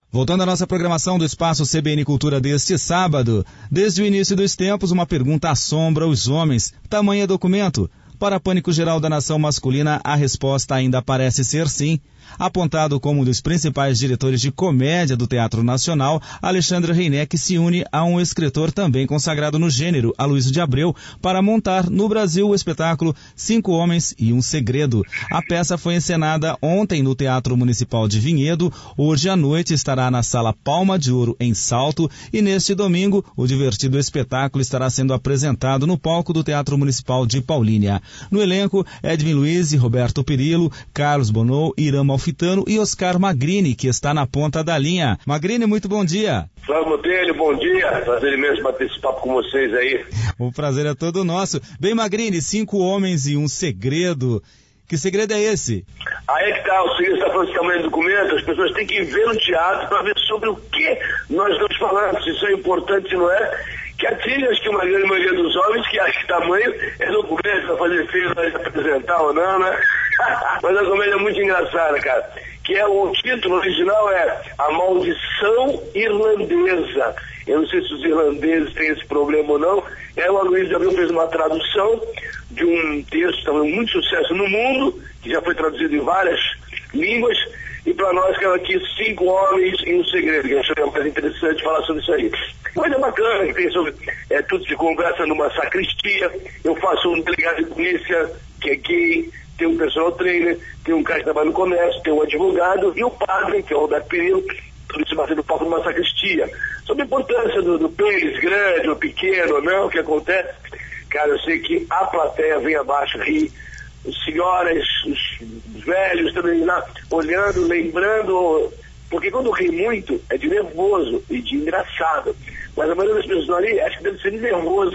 Voltando à nossa programação do Espaço CBN Cultura deste sábado, desde o início dos tempos, uma pergunta assombra os homens. Tamanho é documento? Para pânico geral da nação masculina, a resposta ainda parece ser sim. Apontado como um dos principais diretores de comédia do Teatro Nacional, Alexandre Reineck se une a um escritor também consagrado no gênero, Aloysio de Abreu, para montar no Brasil o espetáculo 5 Homens e um Segredo. A peça foi encenada ontem no Teatro Municipal de Vinhedo, hoje à noite estará na Sala Palma de Ouro, em Salto, e neste domingo o divertido espetáculo estará sendo apresentado no palco do Teatro Municipal de Paulínia. No elenco, Edwin Luiz, Roberto Pirillo, Carlos Bonou, Irã Malfitano e Oscar Magrini, que está na ponta da linha. Magrini, muito bom dia. Flávio Botelho, bom dia. Prazer imenso bater esse papo com vocês aí. O prazer é todo nosso. Bem, Magrini, 5 Homens e um Segredo. Que segredo é esse? Aí é que tá, o segredo está falando de tamanho do documento, as pessoas têm que ver no teatro para ver sobre o que nós estamos falando, se isso é importante, se não é. Que atire, acho que uma grande maioria dos homens que acha que tamanho é documento para fazer feio, para apresentar ou não, né? Mas a comédia é muito engraçada, cara. Que é o título original é A Maldição Irlandesa. Eu não sei se os irlandeses têm esse problema ou não. O Aloysio de Abreu fez uma tradução de um texto que está fazendo muito sucesso no mundo, que já foi traduzido em várias línguas, e para nós que é aqui 5 Homens e um Segredo, que eu achei mais interessante falar sobre isso aí. Mas é bacana, que tem sobre tudo se conversa numa sacristia, eu faço um delegado de polícia que é gay, tem um personal trainer, tem um cara que trabalha no comércio, tem um advogado e o padre, que é o Roberto Pirillo, tudo isso batendo palco numa sacristia. Sobre a importância do pênis grande ou pequeno ou não, o que acontece, cara, eu sei que a plateia vem abaixo, ri, as senhoras, os velhos também lá, olhando, lembrando, porque quando ri muito é de nervoso e de engraçado. Mas a maioria das pessoas ali acho que deve ser de nervoso.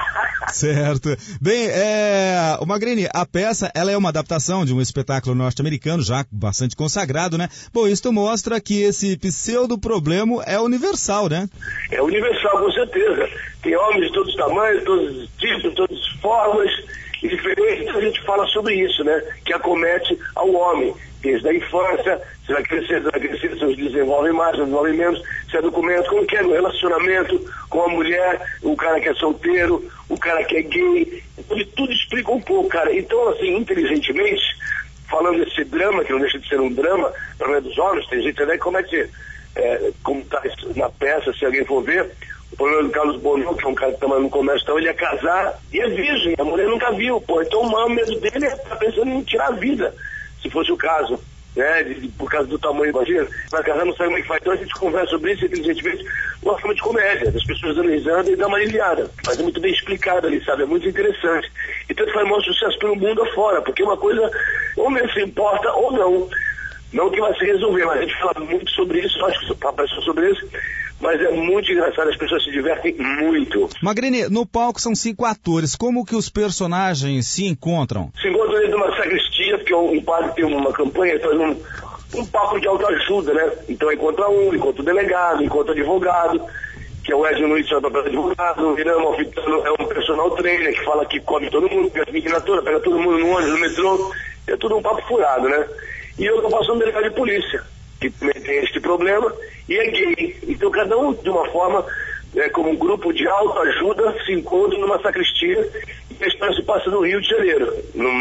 Certo. Bem, o Magrini, a peça, ela é uma adaptação de um espetáculo norte-americano, já bastante consagrado, né? Bom, isto mostra que esse pseudo-problema é universal, né? É universal, com certeza. Tem homens de todos os tamanhos, todos os tipos, todas as formas, e diferente a gente fala sobre isso, né? Que acomete ao homem. Desde a infância, você vai crescer, você desenvolve mais, desenvolve menos, se é documento, como que é no relacionamento com a mulher, o cara que é solteiro, o cara que é gay, ele tudo explica um pouco, cara. Então, assim, inteligentemente, falando desse drama, que não deixa de ser um drama, para meio dos homens, tem gente até que comete, como está na peça, se alguém for ver, o problema do Carlos Bonou, que é um cara que está no comércio, então ele ia casar e é virgem, a mulher nunca viu, pô. Então o maior medo dele é estar pensando em tirar a vida, se fosse o caso, né, por causa do tamanho, imagina, vai casar, não sabe como é que faz. Então a gente conversa sobre isso, inteligentemente, uma forma de comédia, das pessoas dando risada e dá uma aliviada, mas é muito bem explicado ali, sabe, é muito interessante. Então faz maior sucesso pelo mundo afora, porque uma coisa, ou mesmo se importa ou não que vai se resolver, mas a gente fala muito sobre isso, acho que a pessoa sobre isso, mas é muito engraçado, as pessoas se divertem muito. Magrini, no palco são 5 atores, como que os personagens se encontram? Se encontram dentro de uma sacristia, porque um padre tem uma campanha, faz um papo de autoajuda, né? Então encontra encontra o delegado, encontra o advogado, que é o Edwin Luiz, que é o papel de advogado, o Irã Malfitano é um personal trainer, que fala que come todo mundo, pega pega todo mundo no ônibus, no metrô, é tudo um papo furado, né? E eu tô passando um delegado de polícia, que também tem este problema, e é gay. Então cada um, de uma forma, como um grupo de autoajuda, se encontra numa sacristia, e a história se passa no Rio de Janeiro,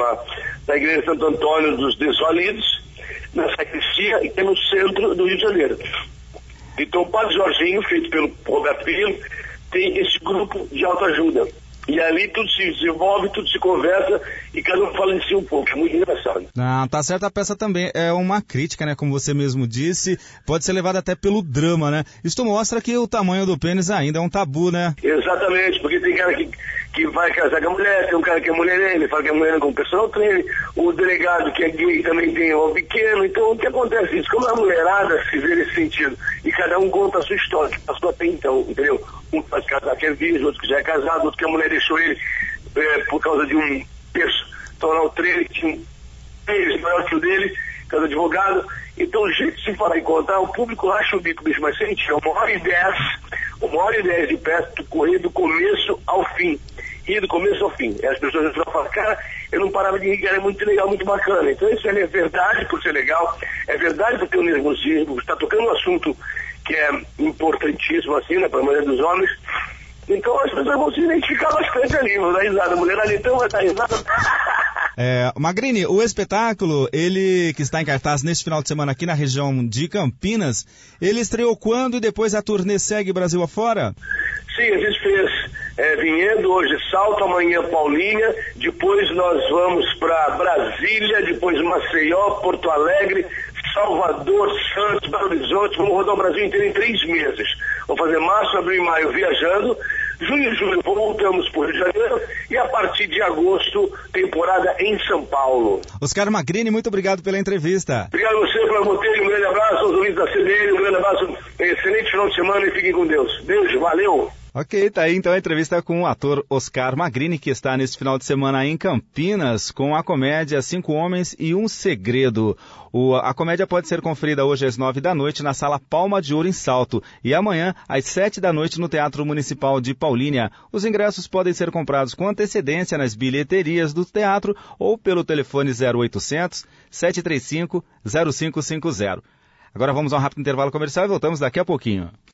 na igreja de Santo Antônio dos Desvalidos, na sacristia, e é no centro do Rio de Janeiro. Então o Padre Jorginho, feito pelo Roberto Pirillo, tem esse grupo de autoajuda. E ali tudo se desenvolve, tudo se conversa e cada um fala em si um pouco. É muito engraçado. Tá certo, a peça também é uma crítica, né? Como você mesmo disse, pode ser levada até pelo drama, né? Isto mostra que o tamanho do pênis ainda é um tabu, né? Exatamente, porque tem cara que vai casar com a mulher, tem um cara que é mulher, ele fala que é mulher com personal trainer, o delegado que é gay também tem um pequeno. Então o que acontece? Isso, como a mulherada se vê nesse sentido, e cada um conta a sua história, que passou até então, entendeu? Um vai se casar que é virgem, outro que já é casado, outro que a mulher deixou ele por causa de um personal trainer que tinha um pênis maior que o dele, cada advogado. Então o jeito de se falar e contar, o público acha o bico, bicho, mas sente, é 1h10 de peça, correr do começo ao fim. rir do começo ao fim. E as pessoas falam, cara, eu não parava de rir, que era muito legal, muito bacana. Então isso é verdade por ser legal, é verdade por ter um nervosismo, está tocando um assunto que é importantíssimo, assim, né, para a maioria dos homens. Então as pessoas vão se identificar bastante ali, vão dar risada. A mulher ali então vai dar risada. Magrini, o espetáculo, ele que está em cartaz neste final de semana aqui na região de Campinas, ele estreou quando e depois a turnê segue Brasil afora? Sim, a gente fez Vinhedo, hoje Salto, amanhã Paulínia, depois nós vamos para Brasília, depois Maceió, Porto Alegre, Salvador, Santos, Belo Horizonte. Vamos rodar o Brasil inteiro em 3 meses. Vamos fazer março, abril e maio viajando. Junho e julho voltamos para o Rio de Janeiro e a partir de agosto, temporada em São Paulo. Oscar Magrini, muito obrigado pela entrevista. Obrigado a você, para Monteiro, um grande abraço aos ouvintes da CBN, um grande abraço, excelente final de semana e fiquem com Deus. Beijo, valeu! Ok, tá aí então a entrevista com o ator Oscar Magrini, que está nesse final de semana em Campinas, com a comédia 5 Homens e um Segredo. A comédia pode ser conferida hoje às 9 da noite na Sala Palma de Ouro em Salto e amanhã às 7 da noite no Teatro Municipal de Paulínia. Os ingressos podem ser comprados com antecedência nas bilheterias do teatro ou pelo telefone 0800 735 0550. Agora vamos a um rápido intervalo comercial e voltamos daqui a pouquinho.